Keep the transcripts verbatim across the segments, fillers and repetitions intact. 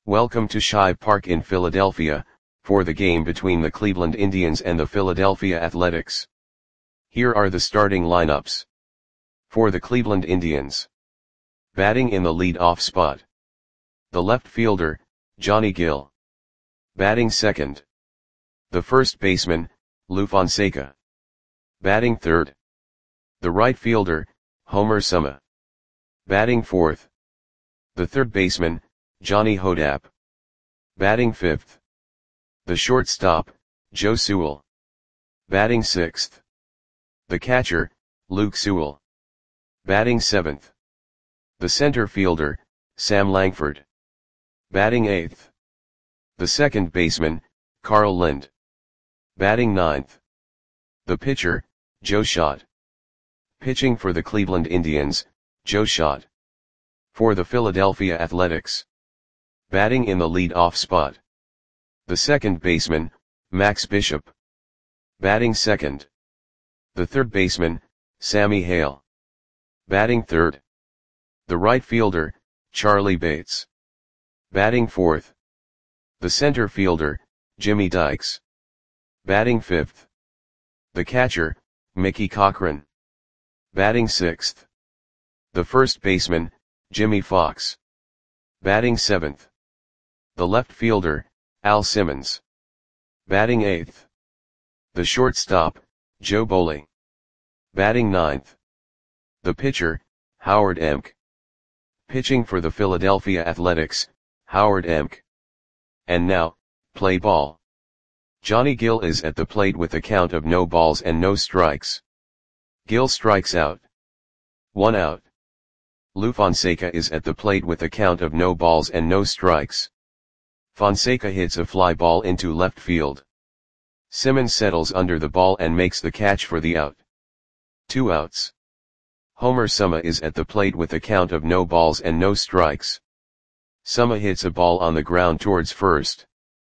Welcome to Shive Park in Philadelphia, for the game between the Cleveland Indians and the Philadelphia Athletics. Here are the starting lineups. For the Cleveland Indians. Batting in the lead-off spot. The left fielder, Johnny Gill. Batting second. The first baseman, Lou Fonseca. Batting third. The right fielder, Homer Suma. Batting fourth. The third baseman, Johnny Hodapp. Batting fifth. The shortstop, Joe Sewell. Batting sixth. The catcher, Luke Sewell. Batting seventh. The center fielder, Sam Langford. Batting eighth. The second baseman, Carl Lind. Batting ninth. The pitcher, Joe Schott. Pitching for the Cleveland Indians, Joe Schott. For the Philadelphia Athletics. Batting in the lead-off spot. The second baseman, Max Bishop. Batting second. The third baseman, Sammy Hale. Batting third. The right fielder, Charlie Bates. Batting fourth. The center fielder, Jimmy Dykes. Batting fifth. The catcher, Mickey Cochrane. Batting sixth. The first baseman, Jimmy Fox. Batting seventh. The left fielder, Al Simmons. Batting eighth. The shortstop, Joe Boley. Batting ninth. The pitcher, Howard Emk. Pitching for the Philadelphia Athletics, Howard Emk. And now, play ball. Johnny Gill is at the plate with a count of no balls and no strikes. Gill strikes out. One out. Lou Fonseca is at the plate with a count of no balls and no strikes. Fonseca hits a fly ball into left field. Simmons settles under the ball and makes the catch for the out. Two outs. Homer Suma is at the plate with a count of no balls and no strikes. Suma hits a ball on the ground towards first.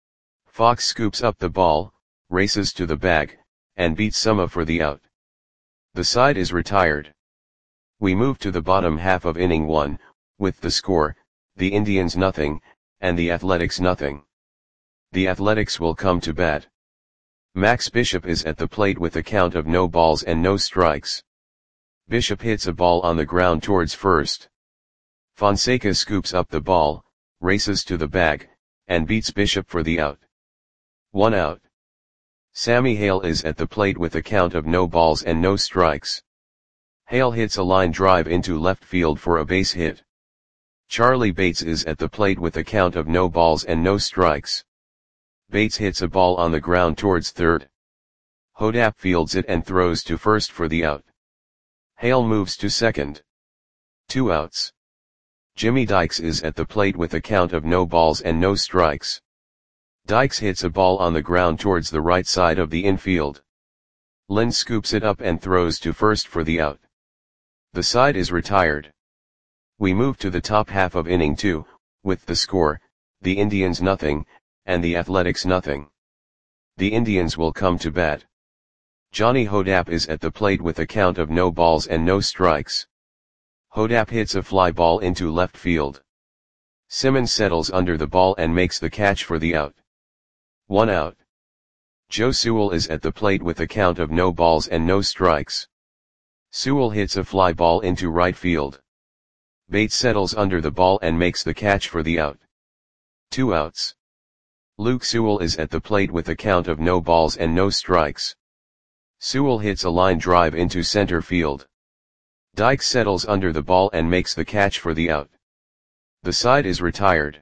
Fox scoops up the ball, races to the bag, and beats Suma for the out. The side is retired. We move to the bottom half of inning one, with the score, the Indians nothing, and the Athletics nothing. The Athletics will come to bat. Max Bishop is at the plate with a count of no balls and no strikes. Bishop hits a ball on the ground towards first. Fonseca scoops up the ball, races to the bag, and beats Bishop for the out. One out. Sammy Hale is at the plate with a count of no balls and no strikes. Hale hits a line drive into left field for a base hit. Charlie Bates is at the plate with a count of no balls and no strikes. Bates hits a ball on the ground towards third. Hodapp fields it and throws to first for the out. Hale moves to second. Two outs. Jimmy Dykes is at the plate with a count of no balls and no strikes. Dykes hits a ball on the ground towards the right side of the infield. Lind scoops it up and throws to first for the out. The side is retired. We move to the top half of inning two, with the score, the Indians nothing, and the Athletics nothing. The Indians will come to bat. Johnny Hodapp is at the plate with a count of no balls and no strikes. Hodapp hits a fly ball into left field. Simmons settles under the ball and makes the catch for the out. One out. Joe Sewell is at the plate with a count of no balls and no strikes. Sewell hits a fly ball into right field. Bates settles under the ball and makes the catch for the out. Two outs. Luke Sewell is at the plate with a count of no balls and no strikes. Sewell hits a line drive into center field. Dykes settles under the ball and makes the catch for the out. The side is retired.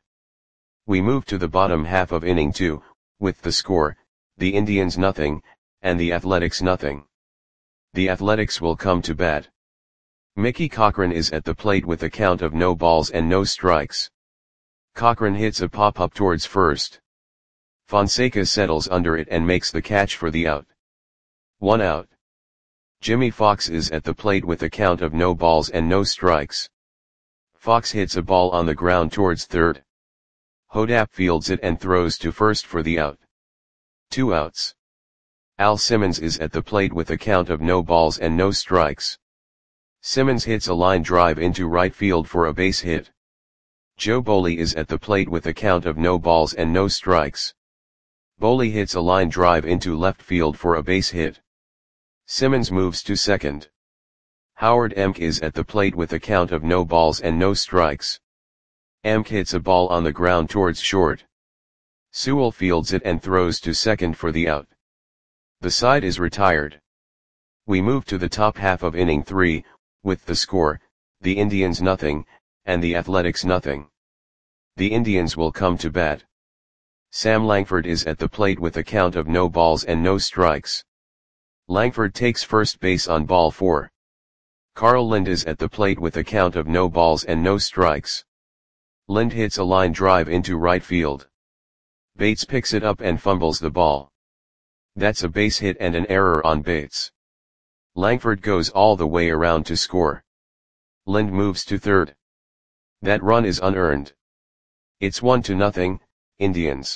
We move to the bottom half of inning two, with the score, the Indians nothing, and the Athletics nothing. The Athletics will come to bat. Mickey Cochrane is at the plate with a count of no balls and no strikes. Cochrane hits a pop-up towards first. Fonseca settles under it and makes the catch for the out. One out. Jimmy Fox is at the plate with a count of no balls and no strikes. Fox hits a ball on the ground towards third. Hodapp fields it and throws to first for the out. Two outs. Al Simmons is at the plate with a count of no balls and no strikes. Simmons hits a line drive into right field for a base hit. Joe Boley is at the plate with a count of no balls and no strikes. Boley hits a line drive into left field for a base hit. Simmons moves to second. Howard Emk is at the plate with a count of no balls and no strikes. Emk hits a ball on the ground towards short. Sewell fields it and throws to second for the out. The side is retired. We move to the top half of inning three, with the score, the Indians nothing, and the Athletics nothing. The Indians will come to bat. Sam Langford is at the plate with a count of no balls and no strikes. Langford takes first base on ball four. Carl Lind is at the plate with a count of no balls and no strikes. Lind hits a line drive into right field. Bates picks it up and fumbles the ball. That's a base hit and an error on Bates. Langford goes all the way around to score. Lind moves to third. That run is unearned. It's one to nothing, Indians.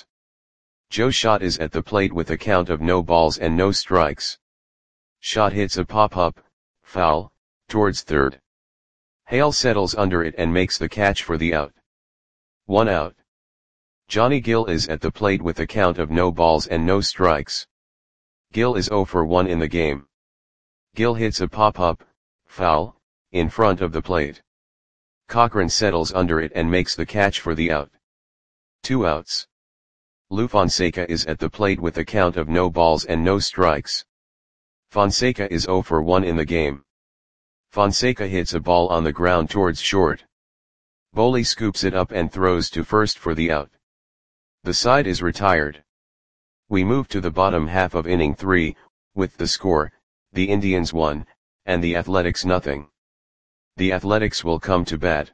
Joe Schott is at the plate with a count of no balls and no strikes. Schott hits a pop-up, foul, towards third. Hale settles under it and makes the catch for the out. One out. Johnny Gill is at the plate with a count of no balls and no strikes. Gill is oh for one in the game. Gill hits a pop-up, foul, in front of the plate. Cochran settles under it and makes the catch for the out. Two outs. Lou Fonseca is at the plate with a count of no balls and no strikes. Fonseca is oh for one in the game. Fonseca hits a ball on the ground towards short. Boley scoops it up and throws to first for the out. The side is retired. We move to the bottom half of inning three, with the score, the Indians one, and the Athletics nothing. The Athletics will come to bat.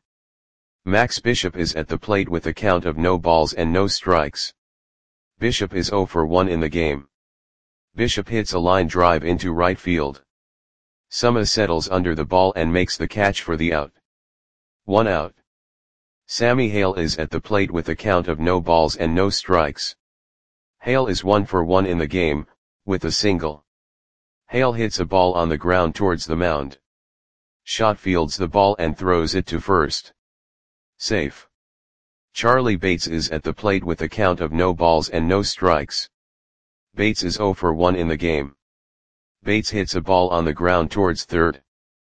Max Bishop is at the plate with a count of no balls and no strikes. Bishop is oh for one in the game. Bishop hits a line drive into right field. Summa settles under the ball and makes the catch for the out. One out. Sammy Hale is at the plate with a count of no balls and no strikes. Hale is one for one in the game, with a single. Hale hits a ball on the ground towards the mound. Schott fields the ball and throws it to first. Safe. Charlie Bates is at the plate with a count of no balls and no strikes. Bates is oh for one in the game. Bates hits a ball on the ground towards third.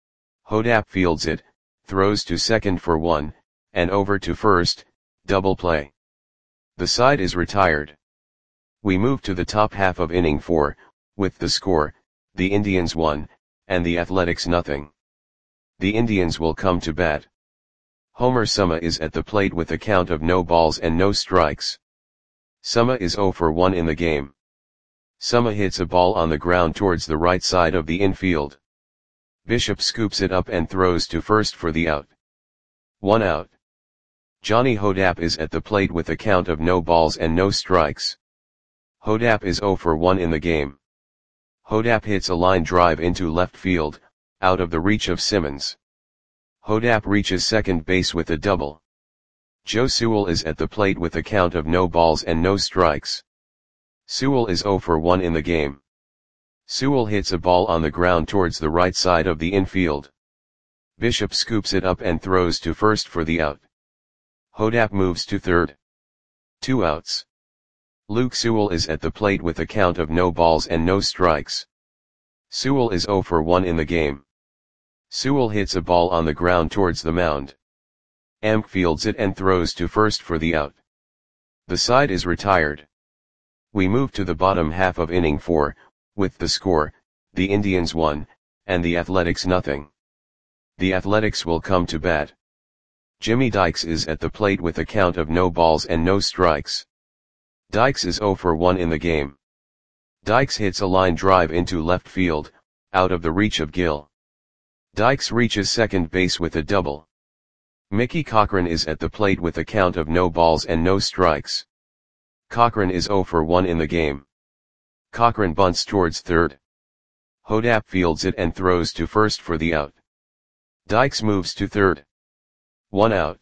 Hodap fields it, throws to second for one, and over to first, double play. The side is retired. We move to the top half of inning four, with the score, the Indians one, and the Athletics nothing. The Indians will come to bat. Homer Summa is at the plate with a count of no balls and no strikes. Summa is oh for one in the game. Summa hits a ball on the ground towards the right side of the infield. Bishop scoops it up and throws to first for the out. One out. Johnny Hodap is at the plate with a count of no balls and no strikes. Hodap is oh for one in the game. Hodap hits a line drive into left field, out of the reach of Simmons. Hodap reaches second base with a double. Joe Sewell is at the plate with a count of no balls and no strikes. Sewell is oh for one in the game. Sewell hits a ball on the ground towards the right side of the infield. Bishop scoops it up and throws to first for the out. Hodap moves to third. Two outs. Luke Sewell is at the plate with a count of no balls and no strikes. Sewell is oh for one in the game. Sewell hits a ball on the ground towards the mound. Emk fields it and throws to first for the out. The side is retired. We move to the bottom half of inning four, with the score, the Indians one, and the Athletics nothing. The Athletics will come to bat. Jimmy Dykes is at the plate with a count of no balls and no strikes. Dykes is oh for one in the game. Dykes hits a line drive into left field, out of the reach of Gill. Dykes reaches second base with a double. Mickey Cochran is at the plate with a count of no balls and no strikes. Cochran is oh for one in the game. Cochran bunts towards third. Hodap fields it and throws to first for the out. Dykes moves to third. One out.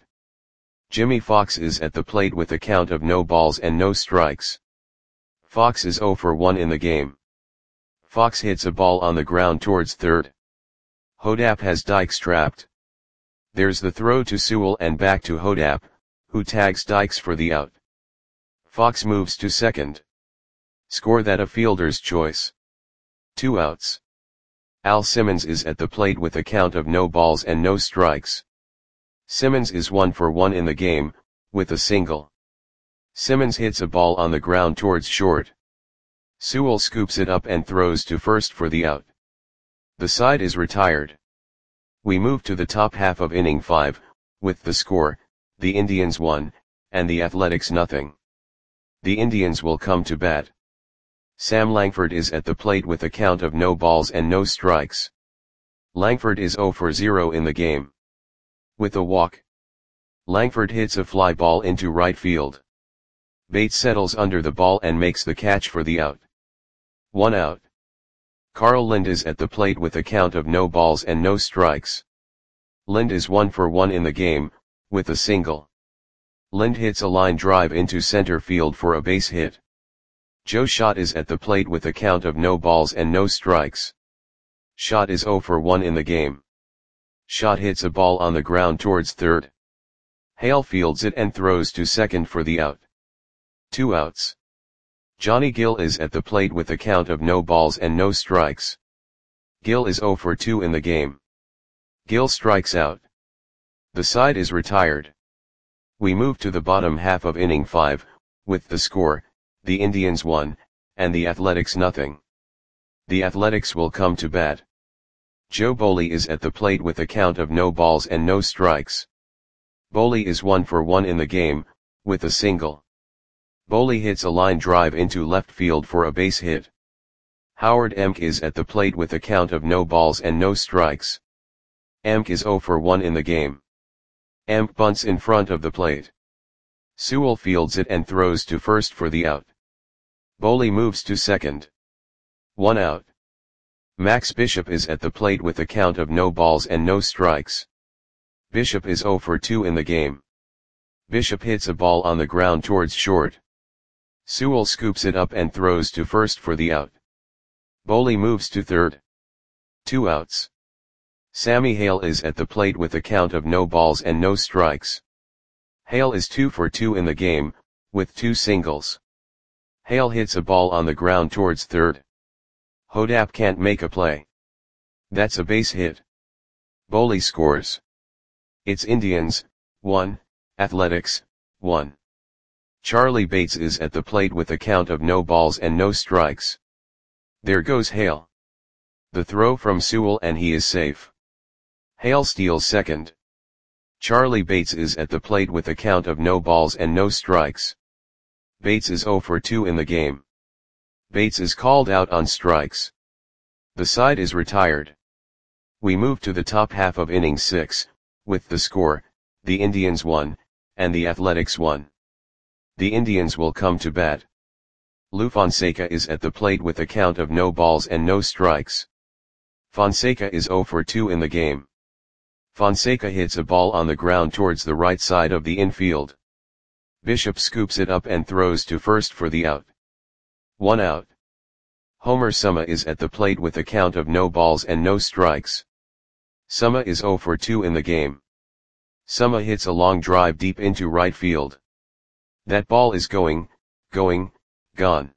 Jimmy Fox is at the plate with a count of no balls and no strikes. Fox is oh for one in the game. Fox hits a ball on the ground towards third. Hodap has Dykes trapped. There's the throw to Sewell and back to Hodap, who tags Dykes for the out. Fox moves to second. Score that a fielder's choice. Two outs. Al Simmons is at the plate with a count of no balls and no strikes. Simmons is one for one in the game, with a single. Simmons hits a ball on the ground towards short. Sewell scoops it up and throws to first for the out. The side is retired. We move to the top half of inning five, with the score, the Indians one, and the Athletics nothing. The Indians will come to bat. Sam Langford is at the plate with a count of no balls and no strikes. Langford is zero for zero in the game. With a walk, Langford hits a fly ball into right field. Bates settles under the ball and makes the catch for the out. One out. Carl Lind is at the plate with a count of no balls and no strikes. Lind is one for one in the game, with a single. Lind hits a line drive into center field for a base hit. Joe Schott is at the plate with a count of no balls and no strikes. Schott is zero for one in the game. Schott hits a ball on the ground towards third. Hale fields it and throws to second for the out. Two outs. Johnny Gill is at the plate with a count of no balls and no strikes. Gill is zero for two in the game. Gill strikes out. The side is retired. We move to the bottom half of inning five, with the score, the Indians one, and the Athletics nothing. The Athletics will come to bat. Joe Boley is at the plate with a count of no balls and no strikes. Boley is one for one in the game, with a single. Boley hits a line drive into left field for a base hit. Howard Emk is at the plate with a count of no balls and no strikes. Emk is zero for one in the game. Emk bunts in front of the plate. Sewell fields it and throws to first for the out. Boley moves to second. One out. Max Bishop is at the plate with a count of no balls and no strikes. Bishop is zero for two in the game. Bishop hits a ball on the ground towards short. Sewell scoops it up and throws to first for the out. Boley moves to third. Two outs. Sammy Hale is at the plate with a count of no balls and no strikes. Hale is two for two in the game, with two singles. Hale hits a ball on the ground towards third. Hodap can't make a play. That's a base hit. Boley scores. It's Indians, one, Athletics, one. Charlie Bates is at the plate with a count of no balls and no strikes. There goes Hale. The throw from Sewell and he is safe. Hale steals second. Charlie Bates is at the plate with a count of no balls and no strikes. Bates is zero for two in the game. Bates is called out on strikes. The side is retired. We move to the top half of inning six, with the score, the Indians one, and the Athletics one. The Indians will come to bat. Lou Fonseca is at the plate with a count of no balls and no strikes. Fonseca is zero for two in the game. Fonseca hits a ball on the ground towards the right side of the infield. Bishop scoops it up and throws to first for the out. One out. Homer Summa is at the plate with a count of no balls and no strikes. Summa is zero for two in the game. Summa hits a long drive deep into right field. That ball is going, going, gone.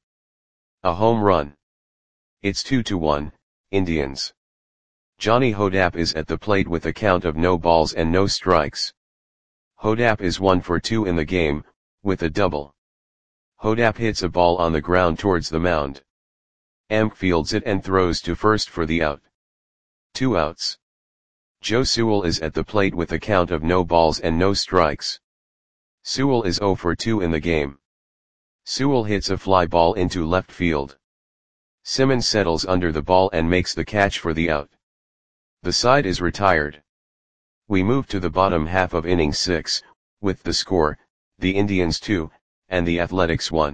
A home run. It's two to one, Indians. Johnny Hodap is at the plate with a count of no balls and no strikes. Hodap is one for two in the game, with a double. Hodap hits a ball on the ground towards the mound. Emk fields it and throws to first for the out. Two outs. Joe Sewell is at the plate with a count of no balls and no strikes. Sewell is zero for two in the game. Sewell hits a fly ball into left field. Simmons settles under the ball and makes the catch for the out. The side is retired. We move to the bottom half of inning six, with the score, the Indians two, and the Athletics one.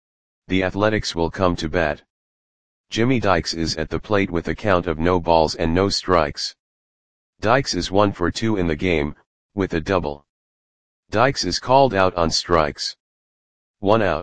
The Athletics will come to bat. Jimmy Dykes is at the plate with a count of no balls and no strikes. Dykes is one for two in the game, with a double. Dykes is called out on strikes. One out.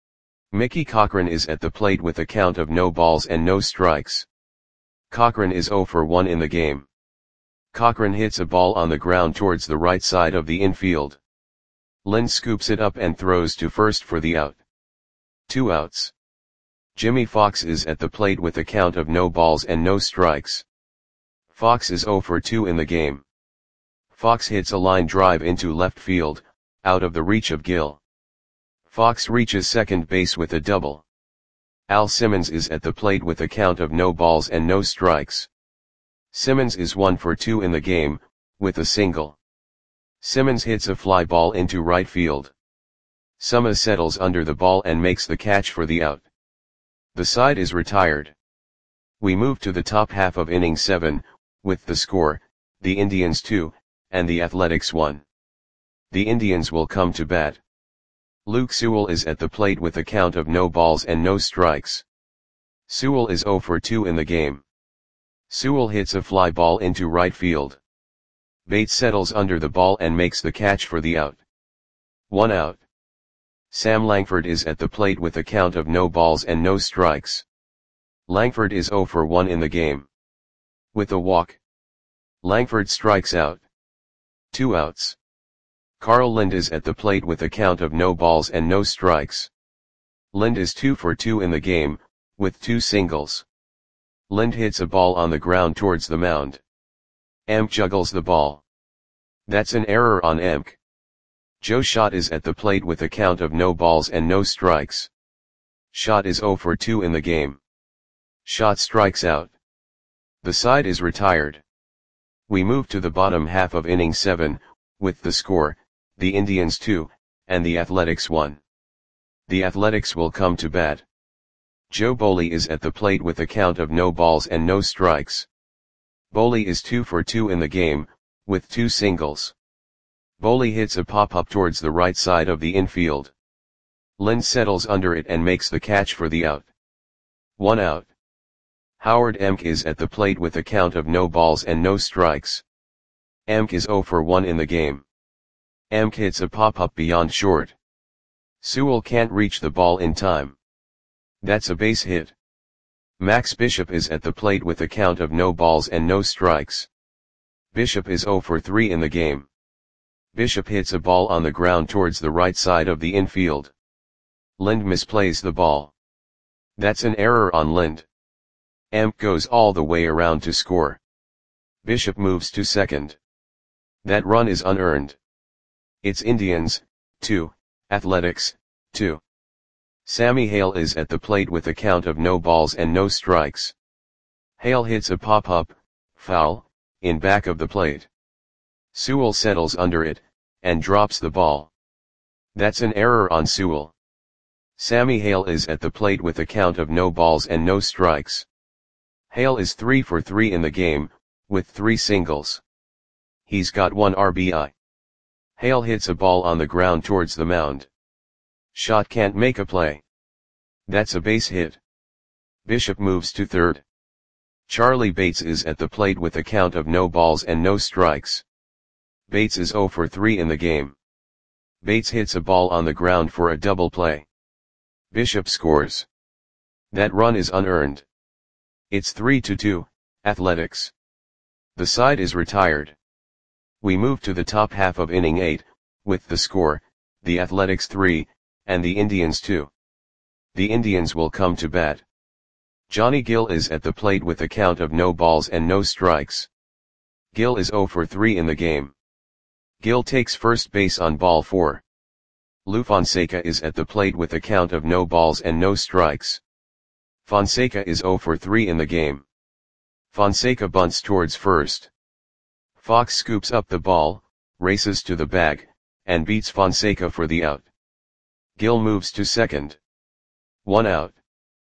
Mickey Cochran is at the plate with a count of no balls and no strikes. Cochran is zero for one in the game. Cochran hits a ball on the ground towards the right side of the infield. Lind scoops it up and throws to first for the out. Two outs. Jimmy Fox is at the plate with a count of no balls and no strikes. Fox is oh for two in the game. Fox hits a line drive into left field, out of the reach of Gill. Fox reaches second base with a double. Al Simmons is at the plate with a count of no balls and no strikes. Simmons is one for two in the game, with a single. Simmons hits a fly ball into right field. Suma settles under the ball and makes the catch for the out. The side is retired. We move to the top half of inning seven, with the score, the Indians two, and the Athletics one. The Indians will come to bat. Luke Sewell is at the plate with a count of no balls and no strikes. Sewell is oh for two in the game. Sewell hits a fly ball into right field. Bates settles under the ball and makes the catch for the out. One out. Sam Langford is at the plate with a count of no balls and no strikes. Langford is oh for one in the game. With a walk, Langford strikes out. Two outs. Carl Lind is at the plate with a count of no balls and no strikes. Lind is two for two in the game, with two singles. Lind hits a ball on the ground towards the mound. Emk juggles the ball. That's an error on Emk. Joe Schott is at the plate with a count of no balls and no strikes. Schott is oh for two in the game. Schott strikes out. The side is retired. We move to the bottom half of inning seven, with the score, the Indians two, and the Athletics one. The Athletics will come to bat. Joe Boley is at the plate with a count of no balls and no strikes. Boley is two for two in the game, with two singles. Boley hits a pop-up towards the right side of the infield. Lind settles under it and makes the catch for the out. One out. Howard Emk is at the plate with a count of no balls and no strikes. Emk is oh for one in the game. Emk hits a pop-up beyond short. Sewell can't reach the ball in time. That's a base hit. Max Bishop is at the plate with a count of no balls and no strikes. Bishop is oh for three in the game. Bishop hits a ball on the ground towards the right side of the infield. Lind misplays the ball. That's an error on Lind. Emk goes all the way around to score. Bishop moves to second. That run is unearned. It's Indians, two, Athletics, two. Sammy Hale is at the plate with a count of no balls and no strikes. Hale hits a pop-up, foul, in back of the plate. Sewell settles under it, and drops the ball. That's an error on Sewell. Sammy Hale is at the plate with a count of no balls and no strikes. Hale is three for three in the game, with three singles. He's got one R B I. Hale hits a ball on the ground towards the mound. Schott can't make a play. That's a base hit. Bishop moves to third. Charlie Bates is at the plate with a count of no balls and no strikes. Bates is oh for three in the game. Bates hits a ball on the ground for a double play. Bishop scores. That run is unearned. It's three to two, Athletics. The side is retired. We move to the top half of inning eight, with the score, the Athletics three, and the Indians two. The Indians will come to bat. Johnny Gill is at the plate with a count of no balls and no strikes. Gill is oh for three in the game. Gill takes first base on ball four. Lou Fonseca is at the plate with a count of no balls and no strikes. Fonseca is oh for three in the game. Fonseca bunts towards first. Fox scoops up the ball, races to the bag, and beats Fonseca for the out. Gill moves to second. One out.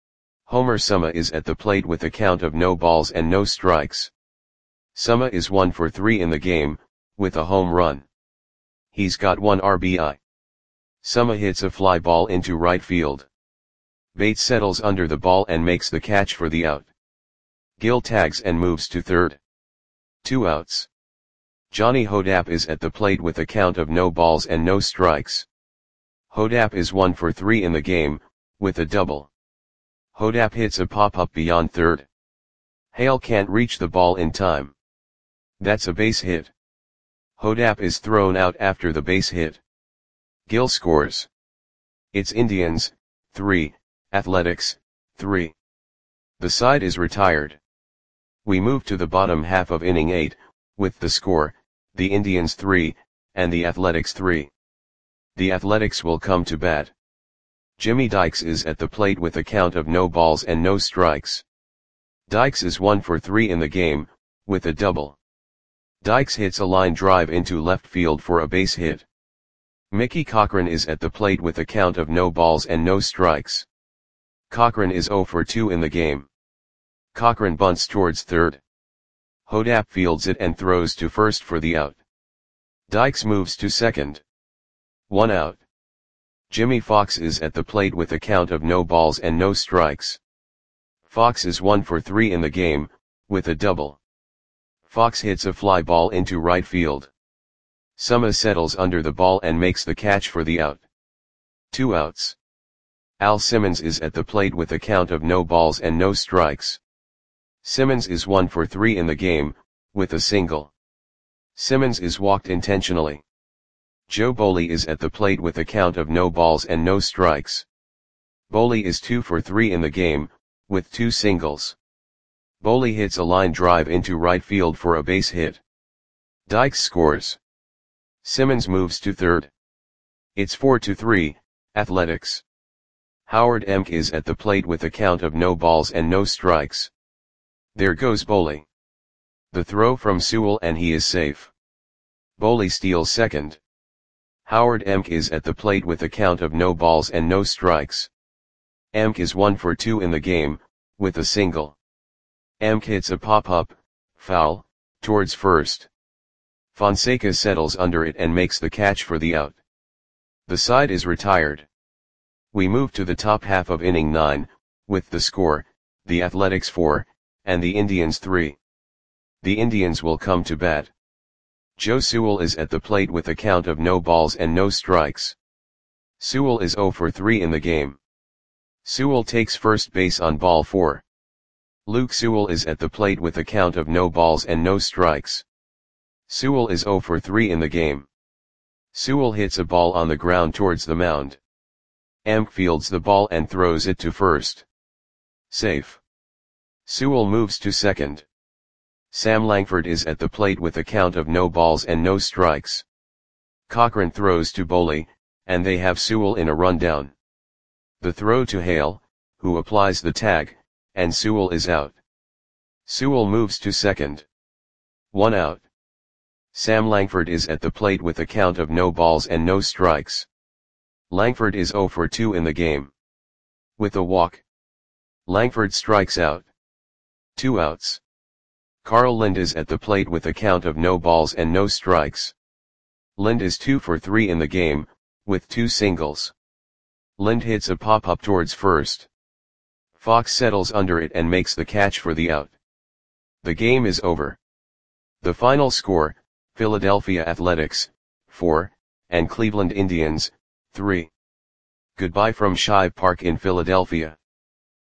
Homer Suma is at the plate with a count of no balls and no strikes. Suma is one for three in the game, with a home run. He's got one R B I. Suma hits a fly ball into right field. Bates settles under the ball and makes the catch for the out. Gill tags and moves to third. Two outs. Johnny Hodap is at the plate with a count of no balls and no strikes. Hodap is one for three in the game, with a double. Hodap hits a pop-up beyond third. Hale can't reach the ball in time. That's a base hit. Hodap is thrown out after the base hit. Gill scores. It's Indians, three, Athletics, three. The side is retired. We move to the bottom half of inning eight, with the score, the Indians three, and the Athletics three. The Athletics will come to bat. Jimmy Dykes is at the plate with a count of no balls and no strikes. Dykes is one for three in the game, with a double. Dykes hits a line drive into left field for a base hit. Mickey Cochrane is at the plate with a count of no balls and no strikes. Cochrane is zero for two in the game. Cochrane bunts towards third. Hodap fields it and throws to first for the out. Dykes moves to second. One out. Jimmy Fox is at the plate with a count of no balls and no strikes. Fox is one for three in the game, with a double. Fox hits a fly ball into right field. Suma settles under the ball and makes the catch for the out. Two outs. Al Simmons is at the plate with a count of no balls and no strikes. Simmons is one for three in the game, with a single. Simmons is walked intentionally. Joe Boley is at the plate with a count of no balls and no strikes. Boley is two for three in the game, with two singles. Boley hits a line drive into right field for a base hit. Dykes scores. Simmons moves to third. It's four to three, Athletics. Howard Emk is at the plate with a count of no balls and no strikes. There goes Boley. The throw from Sewell and he is safe. Boley steals second. Howard Emk is at the plate with a count of no balls and no strikes. Emk is one for two in the game, with a single. Emk hits a pop-up, foul, towards first. Fonseca settles under it and makes the catch for the out. The side is retired. We move to the top half of inning nine, with the score, the Athletics four, and the Indians three. The Indians will come to bat. Joe Sewell is at the plate with a count of no balls and no strikes. Sewell is zero for three in the game. Sewell takes first base on ball four. Luke Sewell is at the plate with a count of no balls and no strikes. Sewell is zero for three in the game. Sewell hits a ball on the ground towards the mound. Emk fields the ball and throws it to first. Safe. Sewell moves to second. Sam Langford is at the plate with a count of no balls and no strikes. Cochrane throws to Boley, and they have Sewell in a rundown. The throw to Hale, who applies the tag, and Sewell is out. Sewell moves to second. One out. Sam Langford is at the plate with a count of no balls and no strikes. Langford is zero for two in the game. With a walk. Langford strikes out. Two outs. Carl Lind is at the plate with a count of no balls and no strikes. Lind is two for three in the game, with two singles. Lind hits a pop-up towards first. Fox settles under it and makes the catch for the out. The game is over. The final score, Philadelphia Athletics, four, and Cleveland Indians, three. Goodbye from Shive Park in Philadelphia.